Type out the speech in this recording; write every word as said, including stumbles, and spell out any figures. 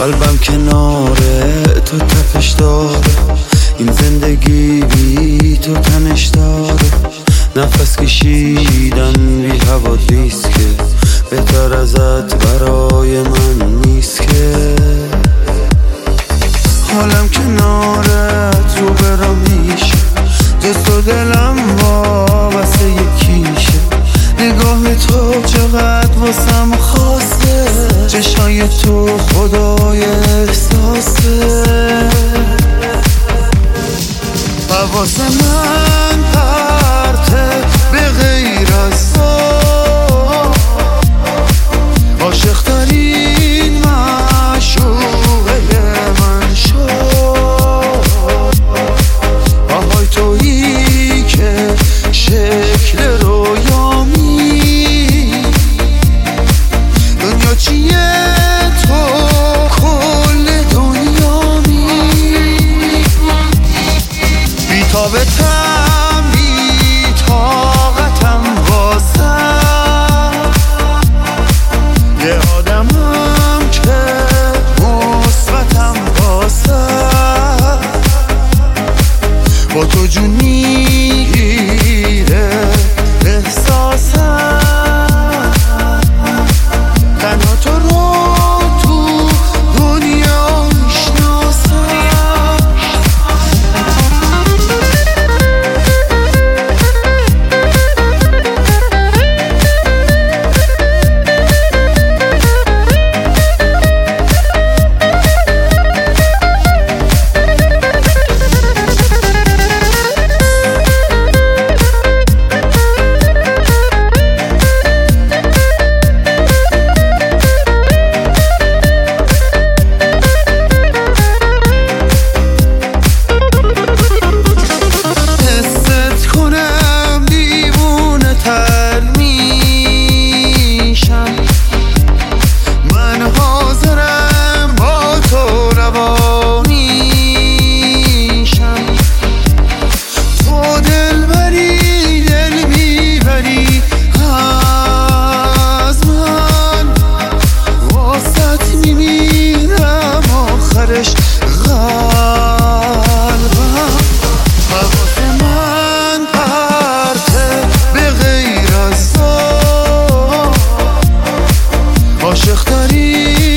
قلبم کناره تو تپش داره، این زندگی بی تو تنش داره. نفس کشیدم بی حوادیست که بهتر ازت برای من نیست که. حالم کنارت رو برام میشه، جز تو دلم وابسته یکیشه. نگاه تو چقدر واسم خاصه، چشای تو خدای احساسه. حواس من پرته به غیر از تو، عاشق ترین معشوقه من شو. آهای تویی که شکل رویامی، دنیا چیه تو کل دنیامی. بی تابتم بی طاقتم واسم، یه آدمم که مثبتم واسم. با تو جون میگیره احساسم، تنها تو رو تو دنیا میشناسم. حواس من پرته به غیر از تو، عاشق ترین